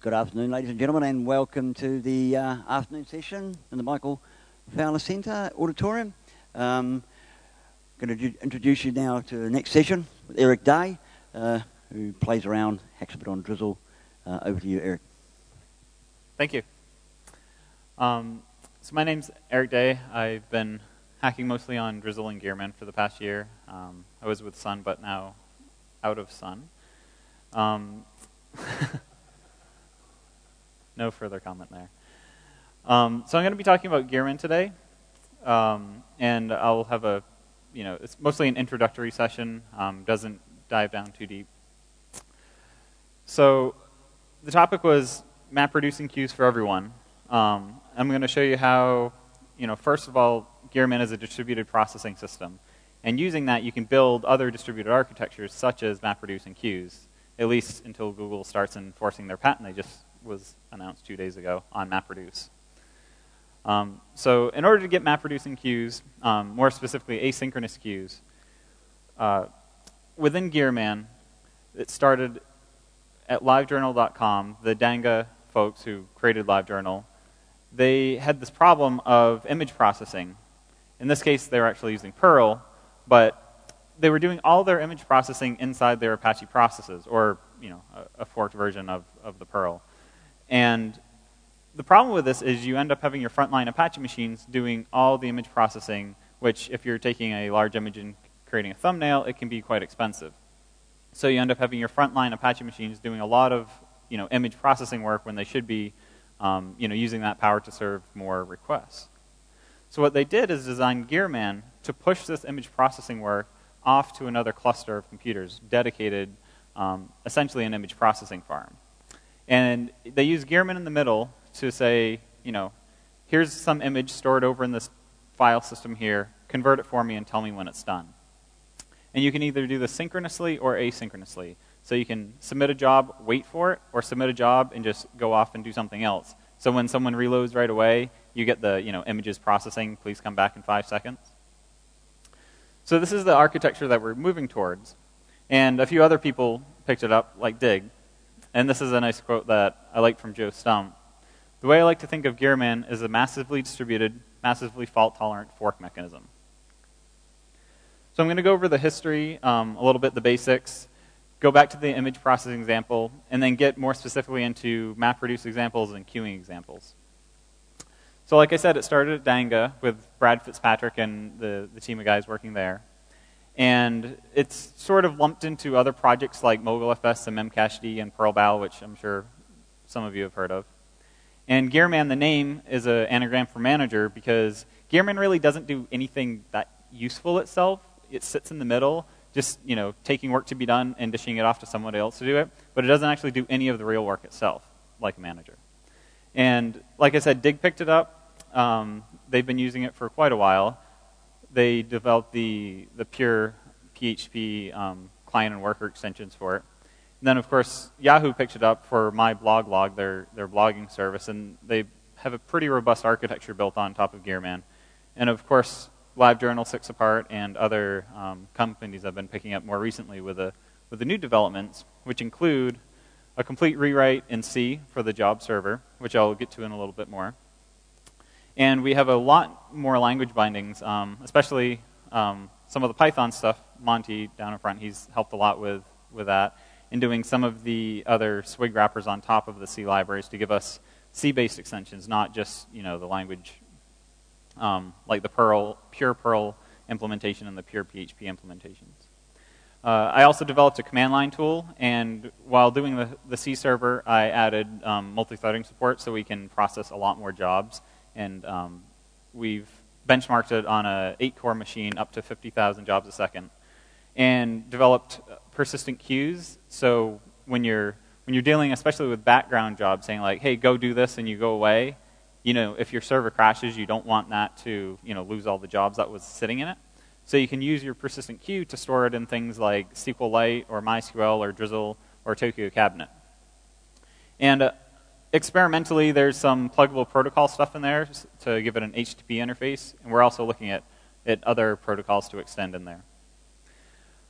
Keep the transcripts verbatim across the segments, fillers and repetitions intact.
Good afternoon, ladies and gentlemen, and welcome to the uh, afternoon session in the Michael Fowler Centre Auditorium. Um, going to introduce you now to the next session with Eric Day, uh, who plays around, hacks a bit on Drizzle. Uh, over to you, Eric. Thank you. Um, so my name's Eric Day. I've been hacking mostly on Drizzle and Gearman for the past year. Um, I was with Sun, but now out of Sun. Um, no further comment there. Um, so I'm going to be talking about Gearman today, um, and I'll have a, you know, it's mostly an introductory session. Um, doesn't dive down too deep. So the topic was map reducing queues for everyone. Um, I'm going to show you how, you know, first of all, Gearman is a distributed processing system, and using that you can build other distributed architectures such as map reducing queues, at least until Google starts enforcing their patent. They just was announced two days ago on MapReduce. Um, so in order to get map-reducing queues, um, more specifically asynchronous queues, uh, within Gearman, it started at livejournal dot com. The Danga folks who created LiveJournal, they had this problem of image processing. In this case, they were actually using Perl, but they were doing all their image processing inside their Apache processes, or you know, a, a forked version of, of the Perl. And the problem with this is you end up having your frontline Apache machines doing all the image processing, which if you're taking a large image and creating a thumbnail, it can be quite expensive. So you end up having your frontline Apache machines doing a lot of you know, image processing work when they should be um, you know, using that power to serve more requests. So what they did is design Gearman to push this image processing work off to another cluster of computers dedicated, um, essentially an image processing farm. And they use Gearman in the middle to say, you know, here's some image stored over in this file system here, convert it for me and tell me when it's done. And you can either do this synchronously or asynchronously. So you can submit a job, wait for it, or submit a job and just go off and do something else. So when someone reloads right away, you get the, you know, images processing, please come back in five seconds. So this is the architecture that we're moving towards. And a few other people picked it up, like Dig. And this is a nice quote that I like from Joe Stump. The way I like to think of Gearman is a massively distributed, massively fault-tolerant fork mechanism. So I'm going to go over the history, um, a little bit, the basics, go back to the image processing example, and then get more specifically into MapReduce examples and queuing examples. So like I said, it started at Danga with Brad Fitzpatrick and the, the team of guys working there. And it's sort of lumped into other projects like MogulFS and Memcached and PerlBal, which I'm sure some of you have heard of. And Gearman, the name, is an anagram for manager because Gearman really doesn't do anything that useful itself. It sits in the middle, just you know, taking work to be done and dishing it off to someone else to do it. But it doesn't actually do any of the real work itself, like a manager. And like I said, Dig picked it up. Um, they've been using it for quite a while. They developed the, the pure P H P um, client and worker extensions for it. And then, of course, Yahoo picked it up for MyBlogLog, their, their blogging service, and they have a pretty robust architecture built on top of Gearman. And, of course, LiveJournal, Six Apart, and other um, companies I've been picking up more recently with the, with the new developments, which include a complete rewrite in C for the job server, which I'll get to in a little bit more. And we have a lot more language bindings, um, especially um, some of the Python stuff. Monty down in front, he's helped a lot with, with that, and doing some of the other swig wrappers on top of the C libraries to give us C-based extensions, not just you know the language, um, like the Perl, pure Perl implementation and the pure P H P implementations. Uh, I also developed a command line tool, and while doing the, the C server, I added um, multi-threading support so we can process a lot more jobs. And um, we've benchmarked it on an eight-core machine up to fifty thousand jobs a second, and developed persistent queues. So when you're when you're dealing, especially with background jobs, saying like, "Hey, go do this," and you go away, you know, if your server crashes, you don't want that to you know lose all the jobs that was sitting in it. So you can use your persistent queue to store it in things like SQLite or MySQL or Drizzle or Tokyo Cabinet. And uh, experimentally, there's some pluggable protocol stuff in there to give it an H T T P interface, and we're also looking at, at other protocols to extend in there.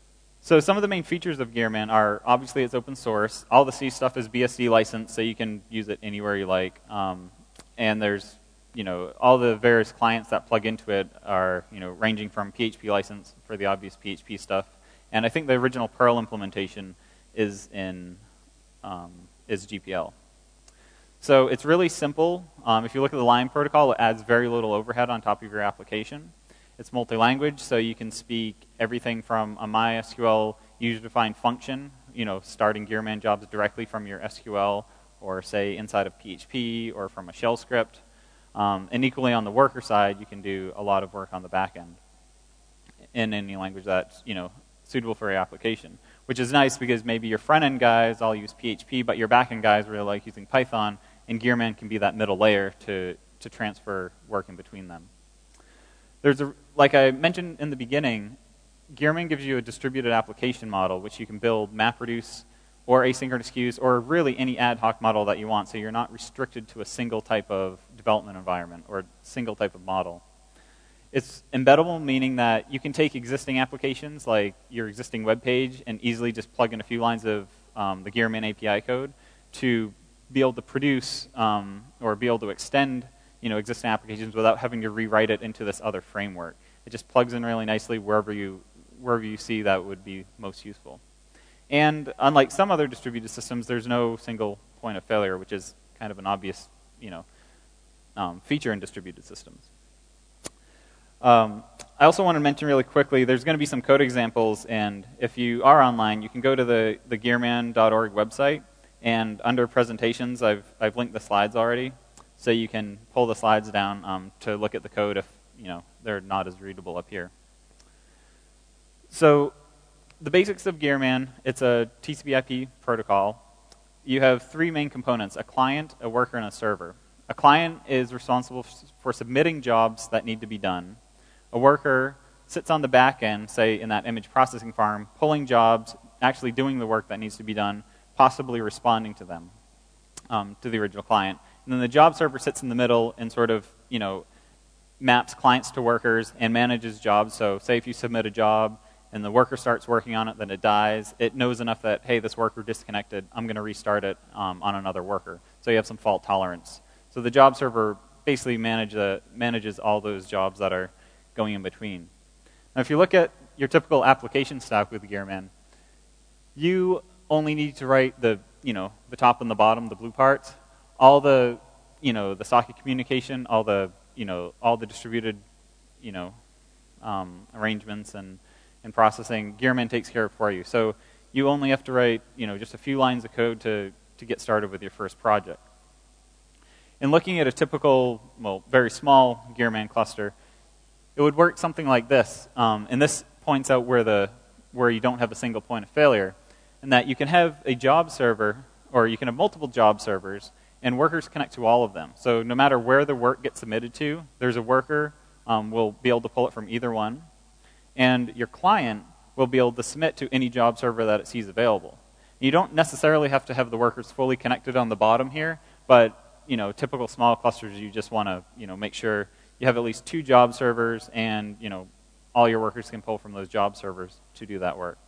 So some of the main features of Gearman are, obviously it's open source. All the C stuff is B S D licensed, so you can use it anywhere you like. Um, and there's, you know, all the various clients that plug into it are, you know, ranging from P H P license for the obvious P H P stuff. And I think the original Perl implementation is in, um, is G P L. So it's really simple. Um, if you look at the Lion protocol, it adds very little overhead on top of your application. It's multi-language, so you can speak everything from a MySQL user-defined function, you know, starting Gearman jobs directly from your S Q L, or say inside of P H P, or from a shell script. Um, and equally on the worker side, you can do a lot of work on the back end in any language that's, you know, suitable for your application, which is nice because maybe your front-end guys all use P H P, but your back-end guys really like using Python, and Gearman can be that middle layer to, to transfer work in between them. There's a, like I mentioned in the beginning, Gearman gives you a distributed application model, which you can build MapReduce or asynchronous queues or really any ad hoc model that you want, so you're not restricted to a single type of development environment or single type of model. It's embeddable, meaning that you can take existing applications like your existing web page and easily just plug in a few lines of um, the Gearman A P I code to be able to produce um, or be able to extend, you know, existing applications without having to rewrite it into this other framework. It just plugs in really nicely wherever you wherever you see that would be most useful. And unlike some other distributed systems, there's no single point of failure, which is kind of an obvious, you know, um, feature in distributed systems. Um, I also want to mention really quickly, there's going to be some code examples, and if you are online, you can go to the, the gearman dot org website, and under presentations, I've, I've linked the slides already, so you can pull the slides down um, to look at the code if, you know, they're not as readable up here. So the basics of Gearman, it's a T C P I P protocol. You have three main components, a client, a worker, and a server. A client is responsible for submitting jobs that need to be done. A worker sits on the back end, say in that image processing farm, pulling jobs, actually doing the work that needs to be done, possibly responding to them, um, to the original client. And then the job server sits in the middle and sort of, you know, maps clients to workers and manages jobs. So say if you submit a job and the worker starts working on it, then it dies, it knows enough that, hey, this worker disconnected, I'm going to restart it um, on another worker. So you have some fault tolerance. So the job server basically manage the, manages all those jobs that are going in between. Now if you look at your typical application stack with Gearman, you only need to write the, you know, the top and the bottom, the blue parts. All the, you know, the socket communication, all the, you know, all the distributed, you know, um, arrangements and, and processing, Gearman takes care of for you. So you only have to write, you know, just a few lines of code to, to get started with your first project. In looking at a typical, well, very small Gearman cluster, it would work something like this. Um, and this points out where the where you don't have a single point of failure, and that you can have a job server, or you can have multiple job servers, and workers connect to all of them. So no matter where the work gets submitted to, there's a worker um, will be able to pull it from either one, and your client will be able to submit to any job server that it sees available. You don't necessarily have to have the workers fully connected on the bottom here, but you know, typical small clusters, you just want to, you know, make sure you have at least two job servers, and you know, all your workers can pull from those job servers to do that work.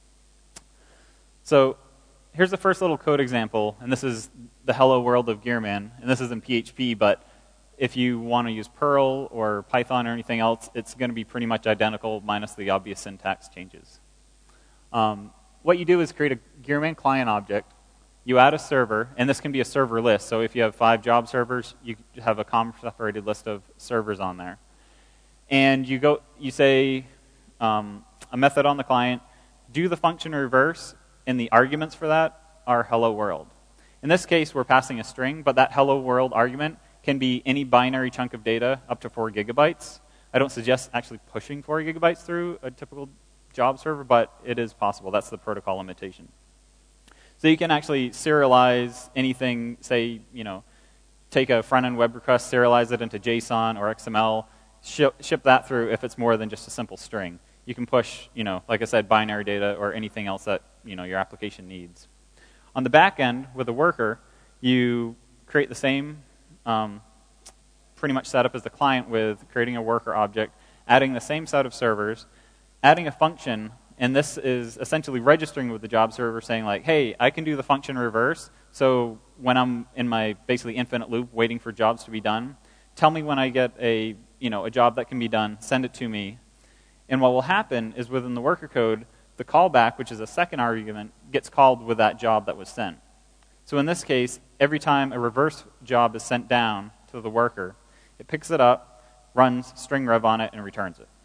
So here's the first little code example, and this is the hello world of Gearman, and this is in P H P, but if you want to use Perl or Python or anything else, it's going to be pretty much identical minus the obvious syntax changes. Um, what you do is create a Gearman client object. You add a server, and this can be a server list. So if you have five job servers, you have a comma-separated list of servers on there. And you go, you say um, a method on the client, do the function reverse, and the arguments for that are hello world. In this case, we're passing a string, but that hello world argument can be any binary chunk of data up to four gigabytes. I don't suggest actually pushing four gigabytes through a typical job server, but it is possible. That's the protocol limitation. So you can actually serialize anything, say, you know, take a front-end web request, serialize it into JSON or X M L, ship, ship that through if it's more than just a simple string. You can push, you know, like I said, binary data or anything else that, you know, your application needs. On the back end, with a worker, you create the same um, pretty much setup as the client with creating a worker object, adding the same set of servers, adding a function And this is essentially registering with the job server saying like, hey, I can do the function reverse. So when I'm in my basically infinite loop waiting for jobs to be done, tell me when I get a, you know, a job that can be done, send it to me. And what will happen is within the worker code, the callback, which is a second argument, gets called with that job that was sent. So in this case, every time a reverse job is sent down to the worker, it picks it up, runs string rev on it, and returns it.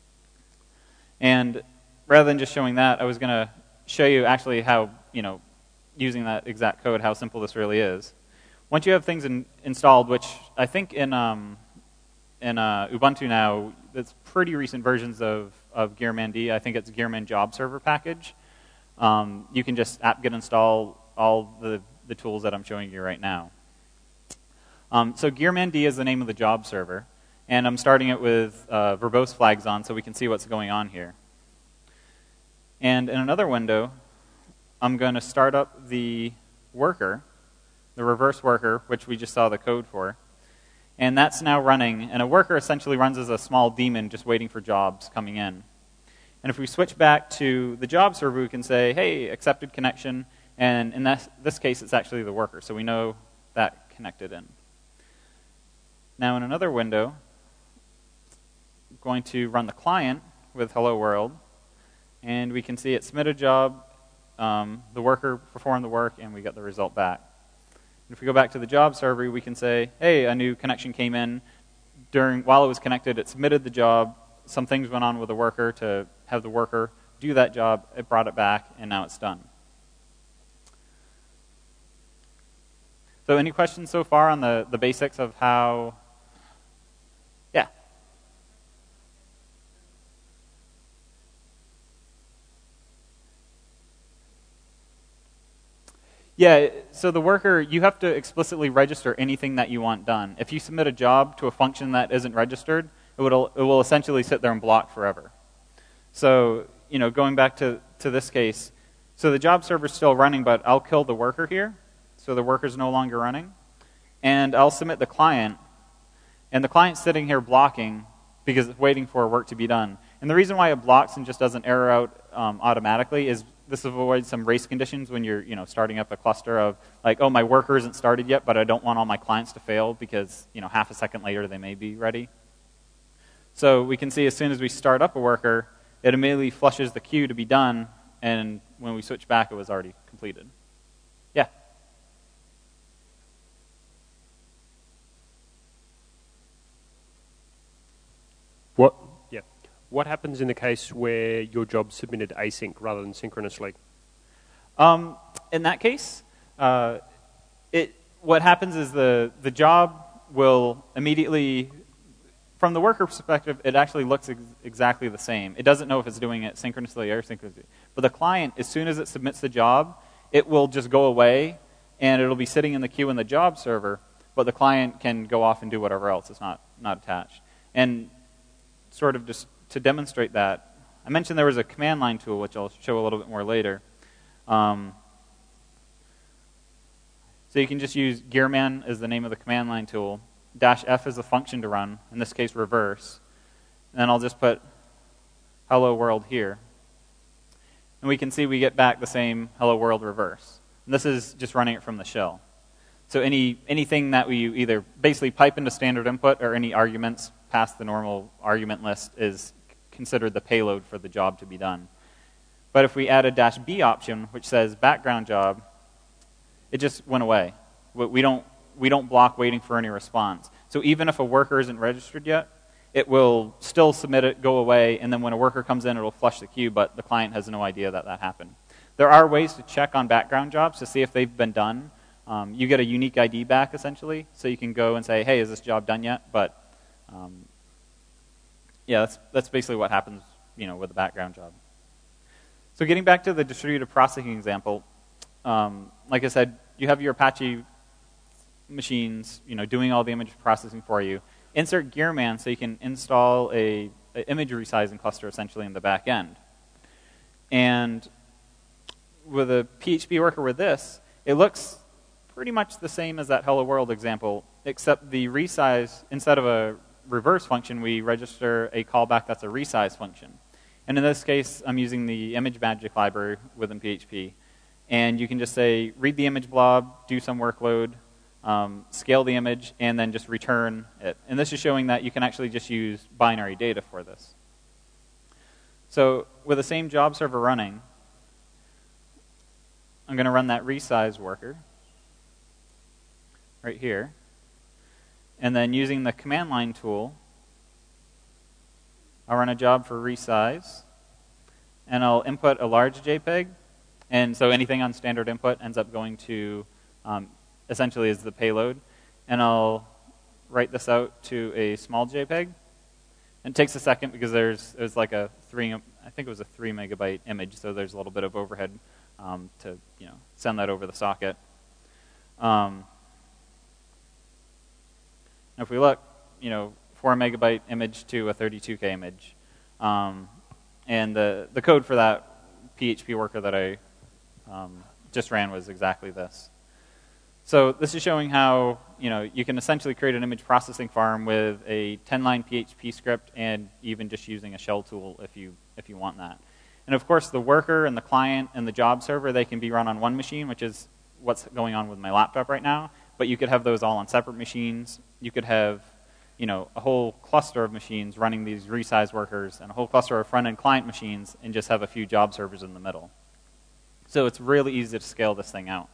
And rather than just showing that, I was going to show you actually how, you know, using that exact code, how simple this really is. Once you have things in, installed, which I think in um, in uh, Ubuntu now, it's pretty recent versions of, of GearmanD. I think it's Gearman Job Server package. Um, you can just apt-get install all the, the tools that I'm showing you right now. Um, so GearmanD is the name of the job server. And I'm starting it with uh, verbose flags on so we can see what's going on here. And in another window, I'm going to start up the worker, the reverse worker, which we just saw the code for. And that's now running. And a worker essentially runs as a small daemon just waiting for jobs coming in. And if we switch back to the job server, we can say, hey, accepted connection. And in this, this case, it's actually the worker. So we know that connected in. Now in another window, I'm going to run the client with hello world. And we can see it submitted a job, um, the worker performed the work, and we get the result back. And if we go back to the job server, we can say, hey, a new connection came in. During while it was connected, it submitted the job. Some things went on with the worker to have the worker do that job. It brought it back, and now it's done. So any questions so far on the, the basics of how... Yeah. Yeah, so the worker, you have to explicitly register anything that you want done. If you submit a job to a function that isn't registered, it will, it will essentially sit there and block forever. So, you know, going back to, to this case, so the job server's still running, but I'll kill the worker here, so the worker's no longer running, and I'll submit the client, and the client's sitting here blocking because it's waiting for work to be done. And the reason why it blocks and just doesn't error out um, automatically is this avoids some race conditions when you're, you know, starting up a cluster of like, oh, my worker isn't started yet, but I don't want all my clients to fail because, you know, half a second later they may be ready. So we can see as soon as we start up a worker, it immediately flushes the queue to be done, and when we switch back, it was already completed. Yeah? What? Yeah. What happens in the case where your job's submitted async rather than synchronously? Um, in that case, uh, it what happens is the the job will immediately, from the worker perspective, it actually looks ex exactly the same. It doesn't know if it's doing it synchronously or asynchronously. But the client, as soon as it submits the job, it will just go away, and it'll be sitting in the queue in the job server, but the client can go off and do whatever else. It's not, not attached. And sort of just to demonstrate that, I mentioned there was a command line tool, which I'll show a little bit more later. Um, so you can just use Gearman as the name of the command line tool. Dash F is a function to run, in this case reverse. And then I'll just put hello world here. And we can see we get back the same hello world reverse. And this is just running it from the shell. So any anything that we either basically pipe into standard input or any arguments past the normal argument list is considered the payload for the job to be done. But if we add a dash B option, which says background job, it just went away. We don't, we don't block waiting for any response. So even if a worker isn't registered yet, it will still submit it, go away, and then when a worker comes in, it'll flush the queue, but the client has no idea that that happened. There are ways to check on background jobs to see if they've been done. Um, you get a unique I D back, essentially, so you can go and say, hey, is this job done yet? But um, yeah, that's, that's basically what happens, you know, with the background job. So getting back to the distributed processing example, um, like I said, you have your Apache machines, you know, doing all the image processing for you. Insert Gearman so you can install a, a image resizing cluster essentially in the back end. And with a P H P worker with this, it looks pretty much the same as that Hello World example, except the resize, instead of a reverse function, we register a callback that's a resize function. And in this case, I'm using the image magic library within P H P. And you can just say, read the image blob, do some workload, um, scale the image, and then just return it. And this is showing that you can actually just use binary data for this. So with the same job server running, I'm going to run that resize worker right here. And then using the command line tool, I'll run a job for resize, and I'll input a large JPEG, and so anything on standard input ends up going to, um, essentially is the payload, and I'll write this out to a small JPEG. And it takes a second because there's it was like a three, I think it was a three megabyte image, so there's a little bit of overhead um, to you know send that over the socket. Um, if we look, you know. four megabyte image to a thirty-two K image. Um, and the, the code for that P H P worker that I um, just ran was exactly this. So this is showing how you know you can essentially create an image processing farm with a ten line P H P script and even just using a shell tool if you, if you want that. And of course, the worker and the client and the job server, they can be run on one machine, which is what's going on with my laptop right now. But you could have those all on separate machines. You could have you know, a whole cluster of machines running these resize workers and a whole cluster of front-end client machines and just have a few job servers in the middle. So it's really easy to scale this thing out.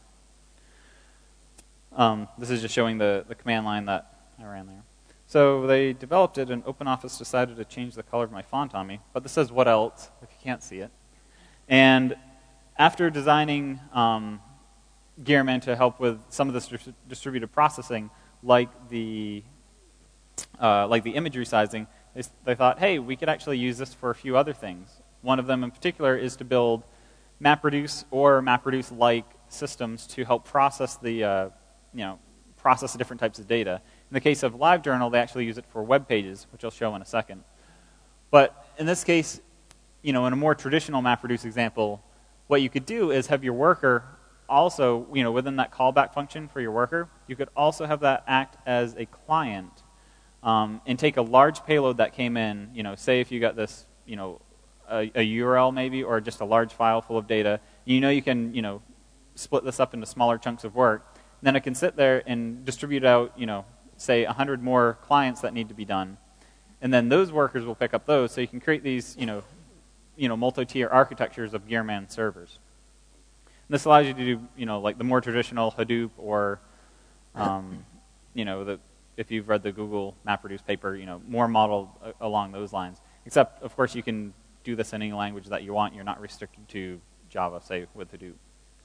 Um, this is just showing the, the command line that I ran there. So they developed it, and OpenOffice decided to change the color of my font on me. But this says what else, if you can't see it. And after designing um, Gearman to help with some of this dis distributed processing, like the Uh, like the image resizing, they, they thought, hey, we could actually use this for a few other things. One of them in particular is to build MapReduce or MapReduce-like systems to help process the, uh, you know, process the different types of data. In the case of LiveJournal, they actually use it for web pages, which I'll show in a second. But in this case, you know, in a more traditional MapReduce example, what you could do is have your worker also, you know, within that callback function for your worker, you could also have that act as a client. Um, and take a large payload that came in, you know, say if you got this, you know, a, a U R L maybe, or just a large file full of data, you know you can, you know, split this up into smaller chunks of work. And then it can sit there and distribute out, you know, say a hundred more clients that need to be done. And then those workers will pick up those, so you can create these, you know, you know, multi-tier architectures of Gearman servers. And this allows you to do, you know, like the more traditional Hadoop or, um, you know, the if you've read the Google MapReduce paper, you know, more modeled uh, along those lines. Except, of course, you can do this in any language that you want. You're not restricted to Java, say, with Hadoop.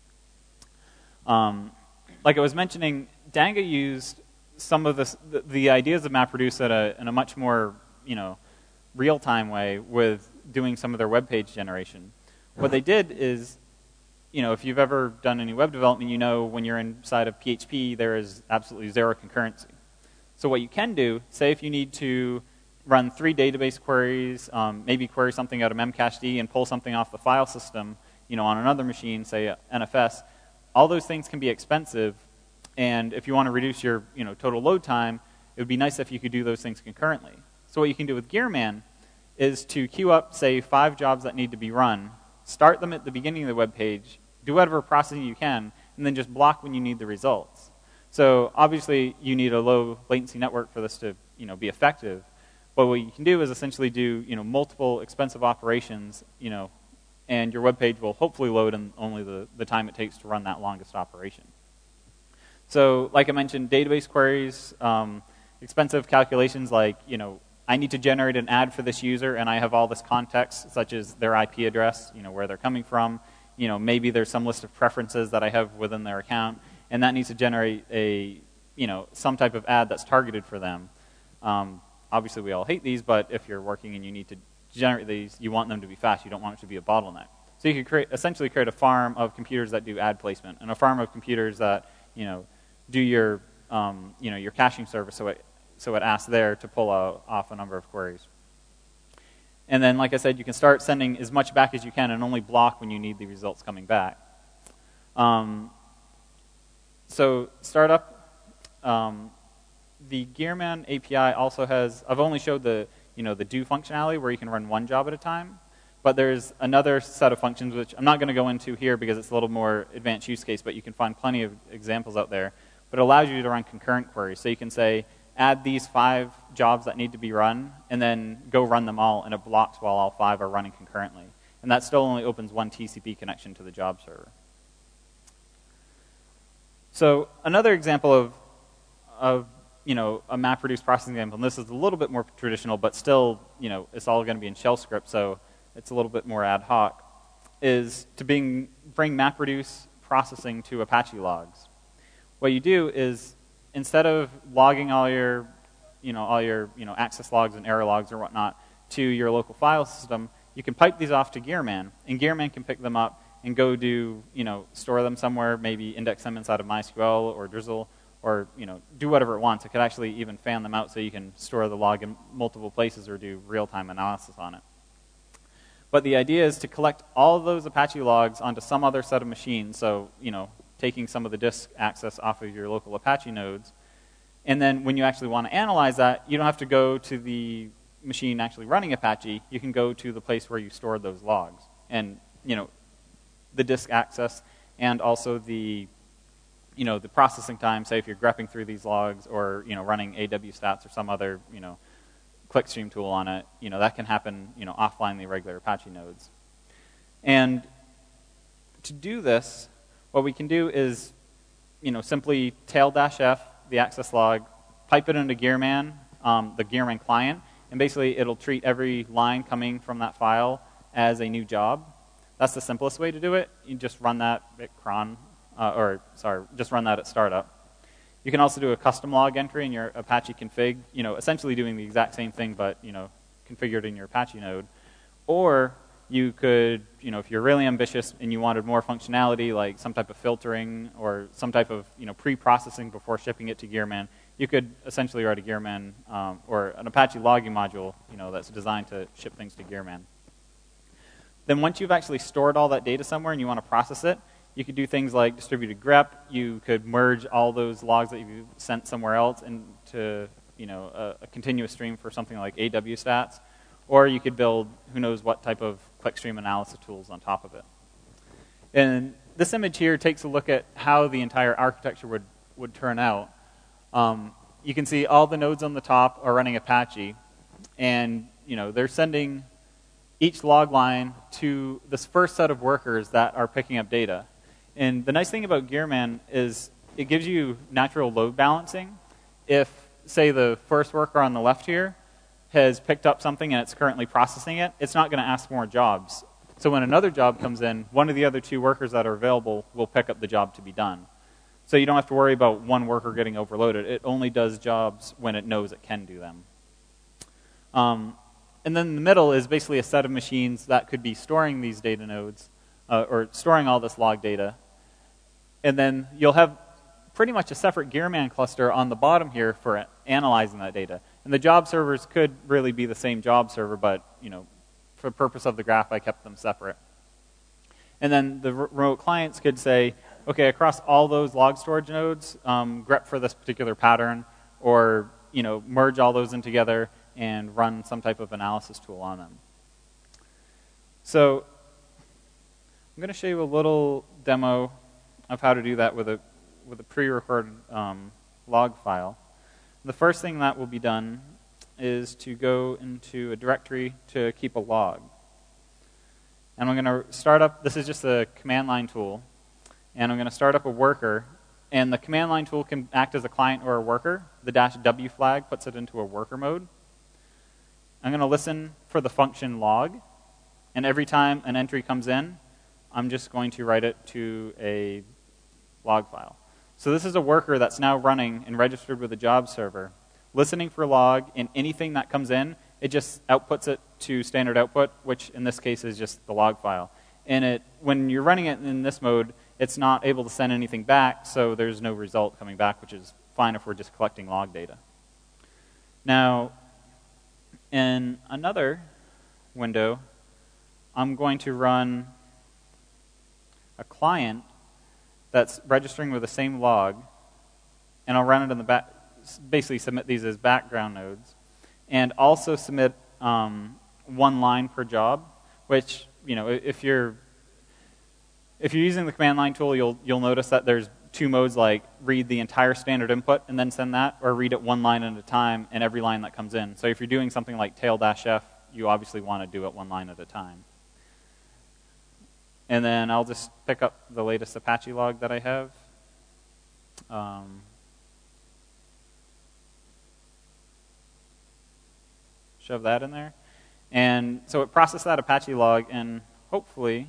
Um, like I was mentioning, Danga used some of this, the, the ideas of MapReduce at a, in a much more, you know, real-time way with doing some of their web page generation. What they did is, you know, if you've ever done any web development, you know when you're inside of P H P, there is absolutely zero concurrency. So what you can do, say if you need to run three database queries, um, maybe query something out of Memcached and pull something off the file system, you know, on another machine, say N F S, all those things can be expensive. And if you want to reduce your, you know, total load time, it would be nice if you could do those things concurrently. So what you can do with Gearman is to queue up, say, five jobs that need to be run, start them at the beginning of the web page, do whatever processing you can, and then just block when you need the results. So obviously you need a low latency network for this to, you know, be effective. But what you can do is essentially do, you know, multiple expensive operations, you know, and your web page will hopefully load in only the, the time it takes to run that longest operation. So like I mentioned, database queries, um, expensive calculations like, you know, I need to generate an ad for this user and I have all this context such as their I P address, you know, where they're coming from. You know, maybe there's some list of preferences that I have within their account. And that needs to generate a, you know, some type of ad that's targeted for them. Um, obviously, we all hate these, but if you're working and you need to generate these, you want them to be fast. You don't want it to be a bottleneck. So you can create, essentially create a farm of computers that do ad placement, and a farm of computers that, you know, do your, um, you know, your caching service. So it, so it asks there to pull out, off a number of queries. And then, like I said, you can start sending as much back as you can, and only block when you need the results coming back. Um, So startup, um, the Gearman A P I also has, I've only showed the, you know, the do functionality where you can run one job at a time. But there's another set of functions which I'm not going to go into here because it's a little more advanced use case, but you can find plenty of examples out there. But it allows you to run concurrent queries. So you can say, add these five jobs that need to be run, and then go run them all, and it blocks while all five are running concurrently. And that still only opens one T C P connection to the job server. So another example of, of you know, a MapReduce processing example, and this is a little bit more traditional, but still, you know, it's all going to be in shell script, so it's a little bit more ad hoc, is to bring, bring MapReduce processing to Apache logs. What you do is, instead of logging all your, you know, all your, you know, access logs and error logs or whatnot to your local file system, you can pipe these off to Gearman, and Gearman can pick them up and go do, you know, store them somewhere, maybe index them inside of MySQL or Drizzle, or, you know, do whatever it wants. It could actually even fan them out so you can store the log in multiple places or do real-time analysis on it. But the idea is to collect all of those Apache logs onto some other set of machines, so, you know, taking some of the disk access off of your local Apache nodes. And then when you actually want to analyze that, you don't have to go to the machine actually running Apache. You can go to the place where you stored those logs. And, you know, the disk access and also the, you know, the processing time, say if you're grepping through these logs or, you know, running A W stats or some other, you know, clickstream tool on it, you know, that can happen, you know, offline the regular Apache nodes. And to do this, what we can do is, you know, simply tail dash F, the access log, pipe it into Gearman, um, the Gearman client, and basically it'll treat every line coming from that file as a new job. That's the simplest way to do it. You just run that at cron, uh, or sorry, just run that at startup. You can also do a custom log entry in your Apache config, you know, essentially doing the exact same thing, but, you know, configured in your Apache node. Or you could, you know, if you're really ambitious and you wanted more functionality, like some type of filtering or some type of, you know, pre-processing before shipping it to Gearman, you could essentially write a Gearman um, or an Apache logging module, you know, that's designed to ship things to Gearman. Then once you've actually stored all that data somewhere and you want to process it, you could do things like distributed grep. You could merge all those logs that you've sent somewhere else into, you know, a, a continuous stream for something like A W stats. Or you could build who knows what type of clickstream analysis tools on top of it. And this image here takes a look at how the entire architecture would, would turn out. Um, you can see all the nodes on the top are running Apache. And, you know, they're sending each log line to this first set of workers that are picking up data. And the nice thing about Gearman is it gives you natural load balancing. If, say, the first worker on the left here has picked up something and it's currently processing it, it's not going to ask more jobs. So when another job comes in, one of the other two workers that are available will pick up the job to be done. So you don't have to worry about one worker getting overloaded. It only does jobs when it knows it can do them. Um, and then in the middle is basically a set of machines that could be storing these data nodes, uh, or storing all this log data. And then you'll have pretty much a separate Gearman cluster on the bottom here for analyzing that data. And the job servers could really be the same job server, but, you know, for the purpose of the graph, I kept them separate. And then the remote clients could say, okay, across all those log storage nodes, um, grep for this particular pattern, or, you know, merge all those in together and run some type of analysis tool on them. So I'm going to show you a little demo of how to do that with a with a pre-recorded um, log file. The first thing that will be done is to go into a directory to keep a log. And I'm going to start up, this is just a command line tool, and I'm going to start up a worker, and the command line tool can act as a client or a worker. The dash W flag puts it into a worker mode. I'm going to listen for the function log, and every time an entry comes in, I'm just going to write it to a log file. So this is a worker that's now running and registered with a job server, listening for log, and anything that comes in, it just outputs it to standard output, which in this case is just the log file. And it, when you're running it in this mode, it's not able to send anything back, so there's no result coming back, which is fine if we're just collecting log data. Now, in another window, I'm going to run a client that's registering with the same log, and I'll run it in the back, basically submit these as background nodes, and also submit um, one line per job. which, you know, if you're if you're using the command line tool, you'll you'll notice that there's two modes, like read the entire standard input and then send that, or read it one line at a time and every line that comes in. So if you're doing something like tail-f, you obviously want to do it one line at a time. And then I'll just pick up the latest Apache log that I have. Um, shove that in there. And so it processed that Apache log, and hopefully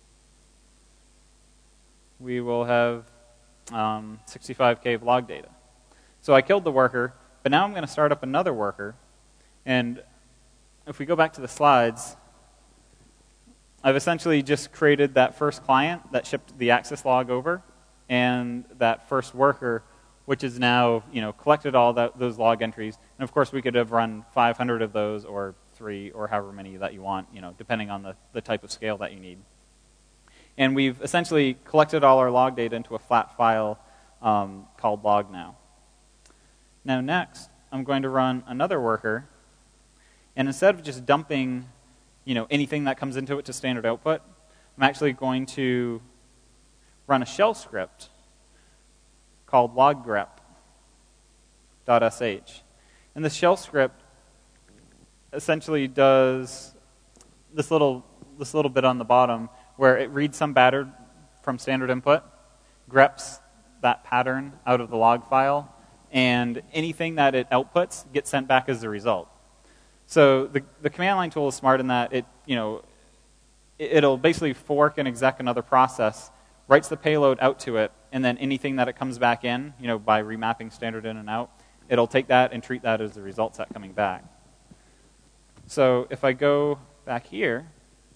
we will have um, sixty-five K of log data. So I killed the worker, but now I'm going to start up another worker. And if we go back to the slides, I've essentially just created that first client that shipped the access log over, and that first worker, which is now, you know, collected all that, those log entries. And of course, we could have run five hundred of those, or three, or however many that you want, you know, depending on the, the type of scale that you need. And we've essentially collected all our log data into a flat file um, called log now. Now next, I'm going to run another worker, and instead of just dumping, you know, anything that comes into it to standard output, I'm actually going to run a shell script called loggrep dot sh. And this shell script essentially does this little this little bit on the bottom where it reads some pattern from standard input, greps that pattern out of the log file, and anything that it outputs gets sent back as a result. So the the command line tool is smart in that it, you know, it, it'll basically fork and exec another process, writes the payload out to it, and then anything that it comes back in, you know, by remapping standard in and out, it'll take that and treat that as the result set coming back. So if I go back here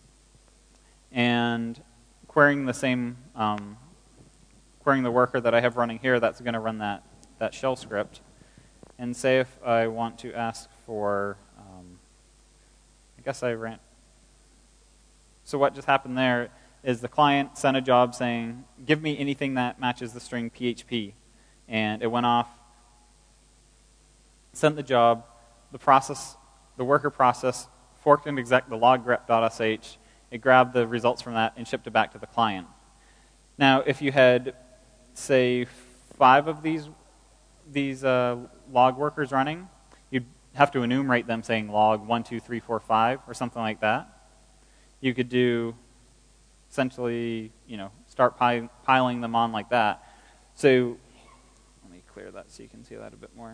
and querying the same, um, querying the worker that I have running here that's going to run that, that shell script, and say if I want to ask for, um, I guess I ran, so what just happened there is the client sent a job saying, give me anything that matches the string P H P. And it went off, sent the job, the process, the worker process, forked and exec the loggrep dot sh, it grabbed the results from that and shipped it back to the client. Now, if you had, say, five of these, these uh, log workers running, you'd have to enumerate them saying log one, two, three, four, five, or something like that. You could do essentially, you know, start pi piling them on like that. So let me clear that so you can see that a bit more.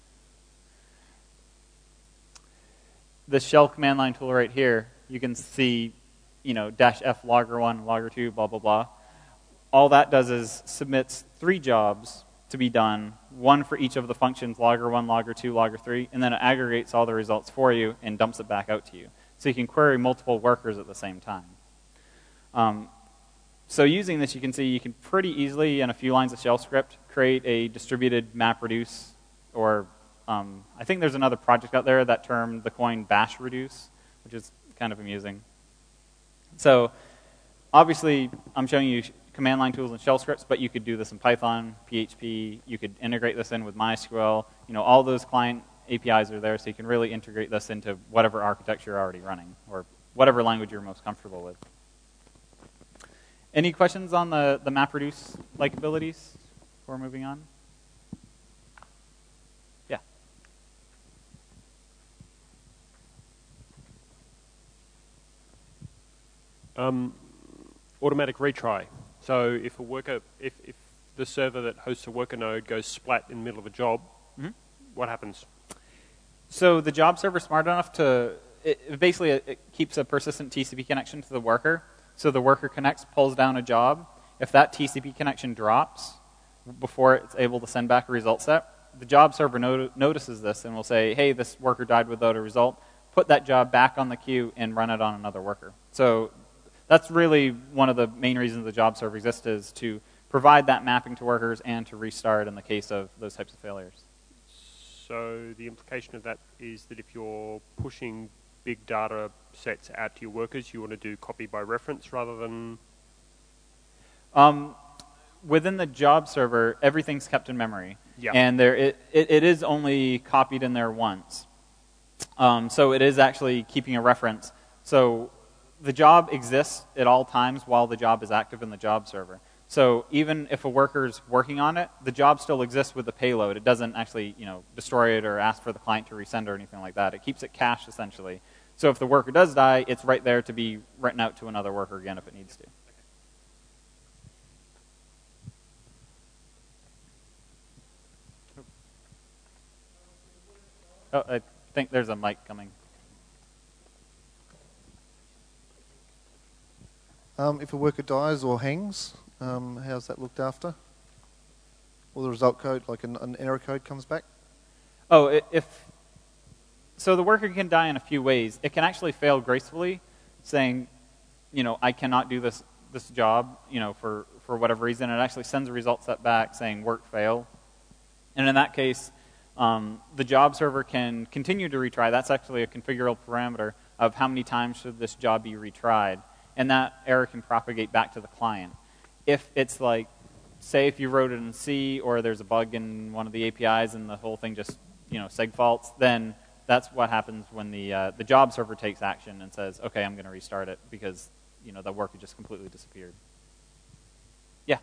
The shell command line tool right here, you can see, you know, dash F logger one, logger two, blah, blah, blah. All that does is submits three jobs to be done, one for each of the functions, logger one, logger two, logger three, and then it aggregates all the results for you and dumps it back out to you. So you can query multiple workers at the same time. Um, so using this, you can see you can pretty easily, in a few lines of shell script, create a distributed MapReduce, or um, I think there's another project out there that termed the coin bash reduce, which is kind of amusing. So obviously, I'm showing you command line tools and shell scripts, but you could do this in Python, P H P, you could integrate this in with MySQL. You know, all those client A P Is are there, so you can really integrate this into whatever architecture you're already running, or whatever language you're most comfortable with. Any questions on the, the MapReduce like abilities before moving on? Yeah. Um, automatic retry. So if a worker, if, if the server that hosts a worker node goes splat in the middle of a job, mm-hmm. what happens? So the job server is smart enough to, it, basically it, it keeps a persistent T C P connection to the worker. So the worker connects, pulls down a job. If that T C P connection drops before it's able to send back a result set, the job server not notices this and will say, hey, this worker died without a result. Put that job back on the queue and run it on another worker. So that's really one of the main reasons the job server exists, is to provide that mapping to workers and to restart in the case of those types of failures. So the implication of that is that if you're pushing big data sets out to your workers, you want to do copy by reference rather than? Um, within the job server, everything's kept in memory. Yeah. And there, it, it, it is only copied in there once. Um, so it is actually keeping a reference. So the job exists at all times while the job is active in the job server. So even if a worker's working on it, the job still exists with the payload. It doesn't actually, you know, destroy it or ask for the client to resend or anything like that. It keeps it cached, essentially. So if the worker does die, it's right there to be written out to another worker again if it needs to. Oh, I think there's a mic coming. Um, if a worker dies or hangs, um, how's that looked after? Or the result code, like an, an error code comes back? Oh, if so the worker can die in a few ways. It can actually fail gracefully, saying, you know, I cannot do this this job, you know, for, for whatever reason. It actually sends a result set back saying work fail. And in that case, um, the job server can continue to retry. That's actually a configurable parameter of how many times should this job be retried. And that error can propagate back to the client. If it's like, say if you wrote it in C or there's a bug in one of the A P Is and the whole thing just, you know, seg faults, then that's what happens when the uh, the job server takes action and says, okay, I'm going to restart it because, you know, the worker just completely disappeared. Yeah.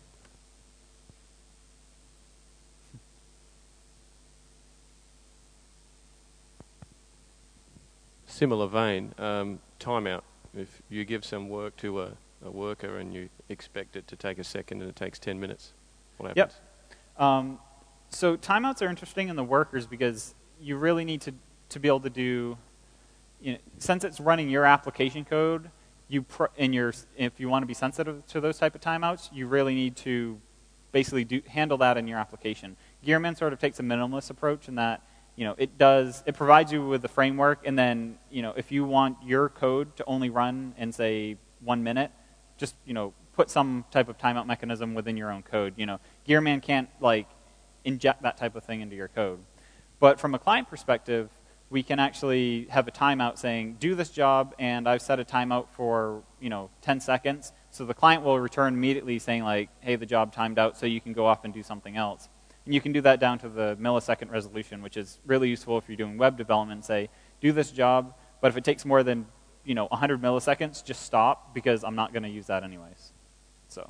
Similar vein, um, timeout. If you give some work to a, a worker and you expect it to take a second and it takes ten minutes, what happens? Yep. Um, so timeouts are interesting in the workers because you really need to, to be able to do, you know, since it's running your application code, you pr in your, if you want to be sensitive to those type of timeouts, you really need to basically do, handle that in your application. Gearman sort of takes a minimalist approach in that, you know, it does, it provides you with the framework, and then, you know, if you want your code to only run in, say, one minute, just, you know, put some type of timeout mechanism within your own code. You know, Gearman can't, like, inject that type of thing into your code. But from a client perspective, we can actually have a timeout saying, do this job, and I've set a timeout for, you know, ten seconds. So the client will return immediately saying, like, hey, the job timed out, so you can go off and do something else. And you can do that down to the millisecond resolution, which is really useful if you're doing web development. Say, do this job, but if it takes more than, you know, one hundred milliseconds, just stop, because I'm not going to use that anyways. So,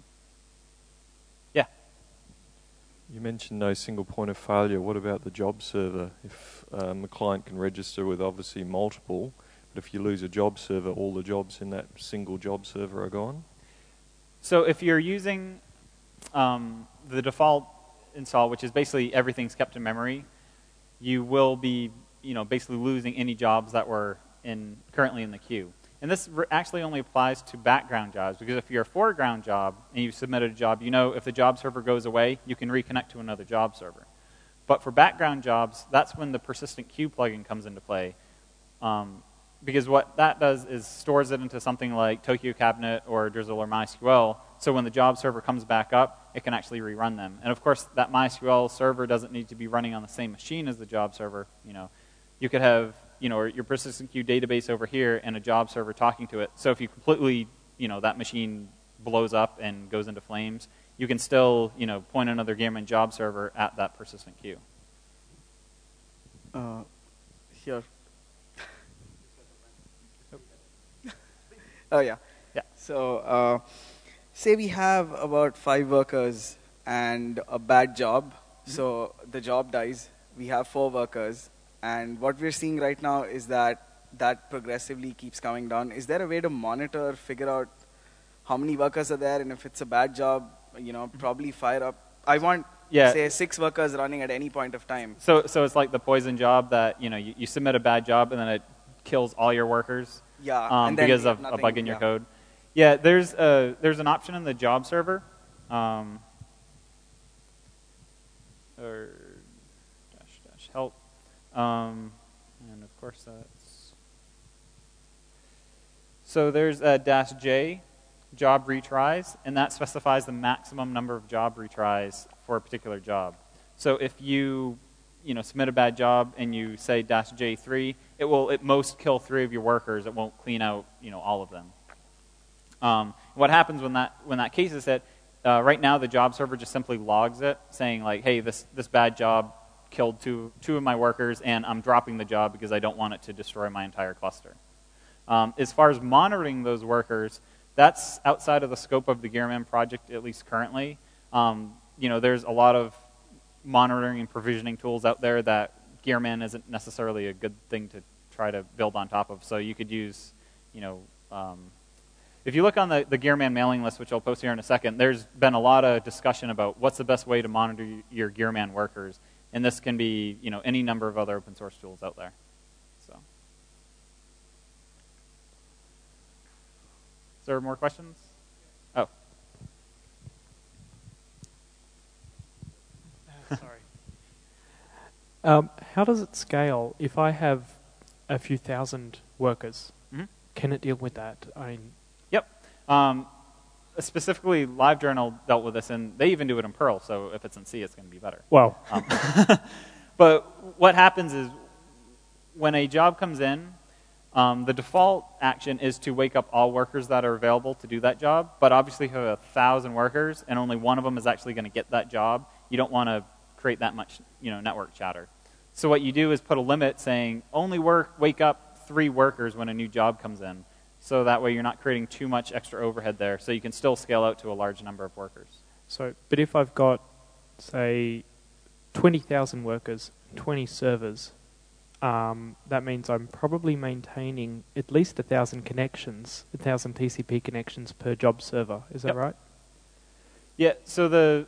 yeah. You mentioned no single point of failure. What about the job server? If um, a client can register with obviously multiple, but if you lose a job server, all the jobs in that single job server are gone? So if you're using um, the default install, which is basically everything's kept in memory, you will be, you know, basically losing any jobs that were in currently in the queue. And this actually only applies to background jobs, because if you're a foreground job and you've submitted a job, you know if the job server goes away, you can reconnect to another job server. But for background jobs, that's when the persistent queue plugin comes into play. Um, because what that does is stores it into something like Tokyo Cabinet or Drizzle or MySQL, so when the job server comes back up, it can actually rerun them. And of course, that MySQL server doesn't need to be running on the same machine as the job server. You know, you could have, you know, your persistent queue database over here and a job server talking to it. So if you completely, you know, that machine blows up and goes into flames, you can still, you know, point another Gearman job server at that persistent queue. Uh, here. Oh, yeah. Yeah. So, uh, say we have about five workers and a bad job. Mm-hmm. So the job dies. We have four workers. And what we're seeing right now is that that progressively keeps coming down. Is there a way to monitor, figure out how many workers are there, and if it's a bad job, you know, mm-hmm. probably fire up? I want, yeah. say, six workers running at any point of time. So, so it's like the poison job that, you know, you, you submit a bad job and then it kills all your workers. Yeah, um, and then because of nothing, a bug in your yeah. code. Yeah, there's a, there's an option in the job server, um, or dash dash help, um, and of course that's. So there's a dash J, job retries, and that specifies the maximum number of job retries for a particular job. So if you you know, submit a bad job and you say dash J three, it will at most kill three of your workers. It won't clean out, you know, all of them. Um, what happens when that when that case is hit? Uh, right now, the job server just simply logs it, saying like, "Hey, this this bad job killed two two of my workers, and I'm dropping the job because I don't want it to destroy my entire cluster." Um, as far as monitoring those workers, that's outside of the scope of the Gearman project, at least currently. Um, you know, there's a lot of monitoring and provisioning tools out there that Gearman isn't necessarily a good thing to try to build on top of. So you could use, you know, um, if you look on the, the Gearman mailing list, which I'll post here in a second, there's been a lot of discussion about what's the best way to monitor your Gearman workers. And this can be, you know, any number of other open source tools out there. So, is there more questions? Oh. Uh, sorry. Um, how does it scale if I have a few thousand workers? Mm-hmm. Can it deal with that? I mean, yep. Um, specifically, LiveJournal dealt with this, and they even do it in Perl. So if it's in C, it's going to be better. Well, um, but what happens is when a job comes in, um, the default action is to wake up all workers that are available to do that job. But obviously, if you have a thousand workers and only one of them is actually going to get that job, you don't want to create that much, you know, network chatter. So what you do is put a limit saying only work wake up three workers when a new job comes in. So that way you're not creating too much extra overhead there. So you can still scale out to a large number of workers. So, but if I've got, say, twenty thousand workers, twenty servers, um, that means I'm probably maintaining at least one thousand connections, one thousand T C P connections per job server. Is that Yep. right? Yeah, so the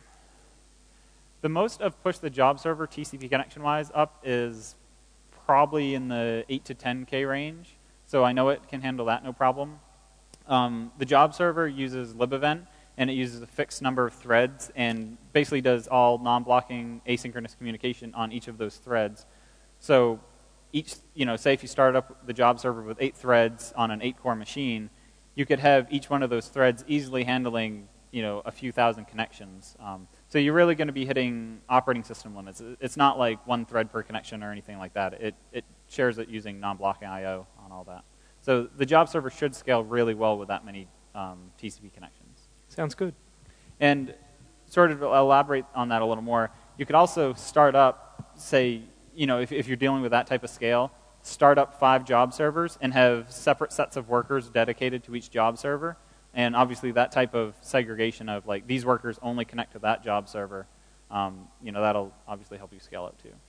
the most I've pushed the job server T C P connection-wise up is probably in the eight to ten K range. So I know it can handle that no problem. Um, the job server uses libevent, and it uses a fixed number of threads and basically does all non-blocking asynchronous communication on each of those threads. So each, you know, say if you start up the job server with eight threads on an eight-core machine, you could have each one of those threads easily handling, you know, a few thousand connections. Um, so you're really going to be hitting operating system limits. It's not like one thread per connection or anything like that. It, it shares it using non-blocking I O on all that. So the job server should scale really well with that many um, T C P connections. Sounds good. And sort of elaborate on that a little more, you could also start up, say, you know, if, if you're dealing with that type of scale, start up five job servers and have separate sets of workers dedicated to each job server. And obviously that type of segregation of like these workers only connect to that job server, um, you know, that'll obviously help you scale out too.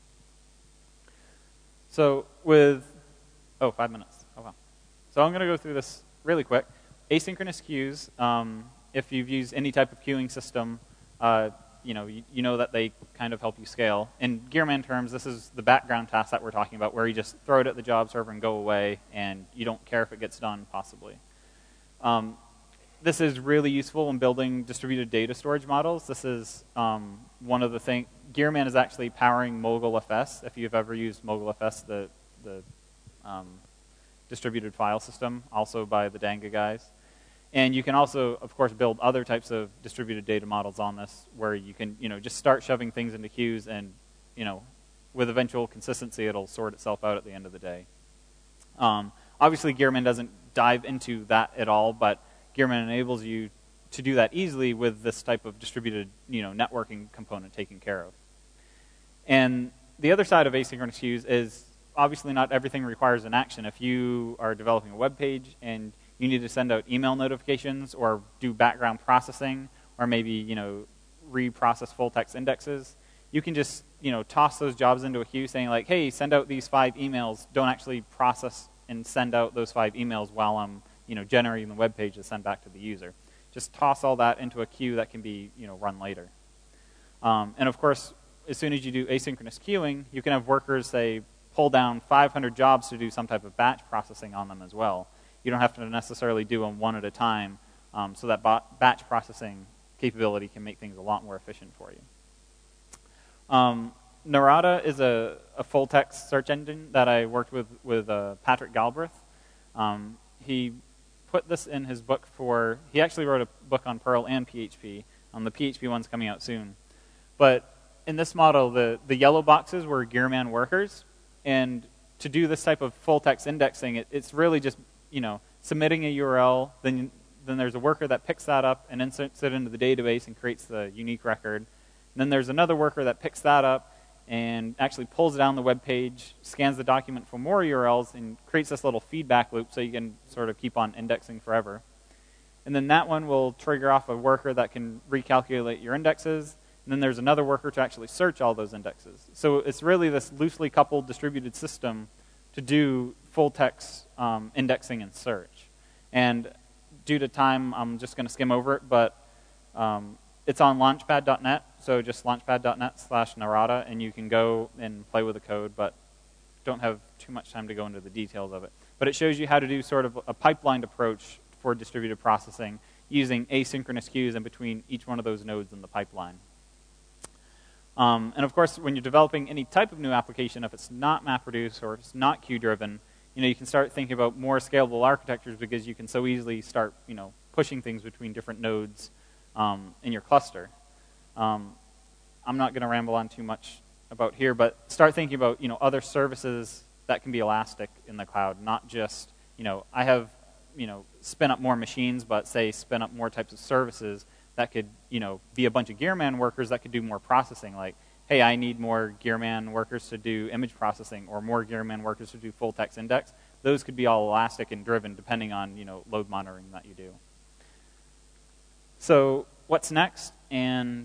So with, oh, five minutes. Oh, wow. So I'm going to go through this really quick. Asynchronous queues, um, if you've used any type of queuing system, uh, you know, you, you know that they kind of help you scale. In Gearman terms, this is the background task that we're talking about, where you just throw it at the job server and go away, and you don't care if it gets done, possibly. Um, this is really useful in building distributed data storage models. This is um, one of the things. Gearman is actually powering MogulFS. If you've ever used MogulFS, the, the um, distributed file system, also by the Danga guys. And you can also, of course, build other types of distributed data models on this, where you can, you know, just start shoving things into queues, and, you know, with eventual consistency, it'll sort itself out at the end of the day. Um, obviously, Gearman doesn't dive into that at all, but Gearman enables you to do that easily with this type of distributed, you know, networking component taken care of. And the other side of asynchronous queues is obviously not everything requires an action. If you are developing a web page and you need to send out email notifications or do background processing, or maybe, you know, reprocess full text indexes, you can just, you know, toss those jobs into a queue saying like, hey, send out these five emails. Don't actually process and send out those five emails while I'm, you know, generating the web page to send back to the user. Just toss all that into a queue that can be, you know, run later. Um, and of course, as soon as you do asynchronous queuing, you can have workers, say, pull down five hundred jobs to do some type of batch processing on them as well. You don't have to necessarily do them one at a time, um, so that batch processing capability can make things a lot more efficient for you. Um, Narada is a, a full-text search engine that I worked with with uh, Patrick Galbraith. Um, he put this in his book for, he actually wrote a book on Perl and P H P. Um, the P H P one's coming out soon. But in this model, the, the yellow boxes were Gearman workers, and to do this type of full-text indexing, it, it's really just, you know, submitting a U R L, then then there's a worker that picks that up and inserts it into the database and creates the unique record. And then there's another worker that picks that up and actually pulls it down the web page, scans the document for more U R Ls, and creates this little feedback loop so you can sort of keep on indexing forever. And then that one will trigger off a worker that can recalculate your indexes, and then there's another worker to actually search all those indexes. So it's really this loosely coupled distributed system to do full text um, indexing and search. And due to time, I'm just going to skim over it, but um, it's on launchpad dot net, so just launchpad dot net slash Narada, and you can go and play with the code, but don't have too much time to go into the details of it. But it shows you how to do sort of a pipelined approach for distributed processing using asynchronous queues in between each one of those nodes in the pipeline. Um, and of course, when you're developing any type of new application, if it's not MapReduce or it's not queue-driven, you know, you can start thinking about more scalable architectures because you can so easily start, you know, pushing things between different nodes um, in your cluster. Um, I'm not going to ramble on too much about here, but start thinking about, you know, other services that can be elastic in the cloud, not just, you know, I have, you know, spin up more machines, but say spin up more types of services that could, you know, be a bunch of Gearman workers that could do more processing. Like, hey, I need more Gearman workers to do image processing or more Gearman workers to do full text index. Those could be all elastic and driven depending on, you know, load monitoring that you do. So what's next? And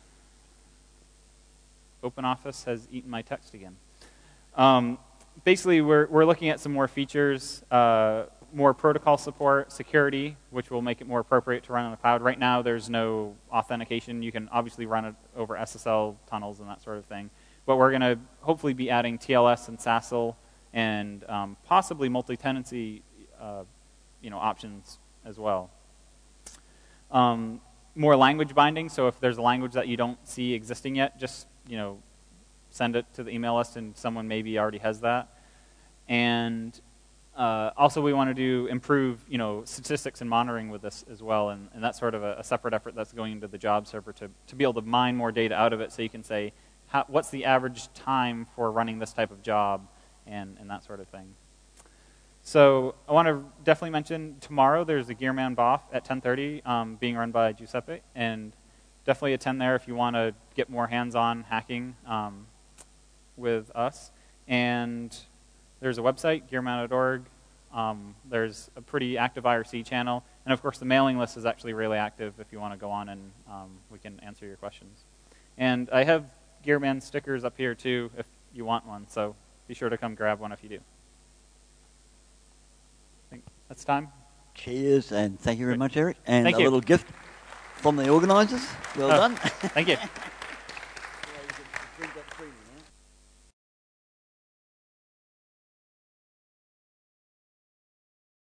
OpenOffice has eaten my text again. Um, basically, we're, we're looking at some more features, uh, more protocol support, security, which will make it more appropriate to run on the cloud. Right now, there's no authentication. You can obviously run it over S S L tunnels and that sort of thing. But we're going to hopefully be adding T L S and S A S L and um, possibly multi-tenancy uh, you know, options as well. Um, more language binding. So if there's a language that you don't see existing yet, just you know, send it to the email list, and someone maybe already has that. And uh, also, we want to do improve, you know, statistics and monitoring with this as well, and, and that's sort of a, a separate effort that's going into the job server to to be able to mine more data out of it, so you can say, how, what's the average time for running this type of job, and and that sort of thing. So I want to definitely mention tomorrow there's a Gearman B O F at ten thirty um, being run by Giuseppe, and definitely attend there if you want to get more hands-on hacking um, with us. And there's a website, gearman dot org. Um, there's a pretty active I R C channel. And of course, the mailing list is actually really active if you want to go on and um, we can answer your questions. And I have Gearman stickers up here too if you want one. So be sure to come grab one if you do. I think that's time. Cheers, and thank you very much, Eric. And thank a you. little gift from the organisers. Well oh, done. Thank you.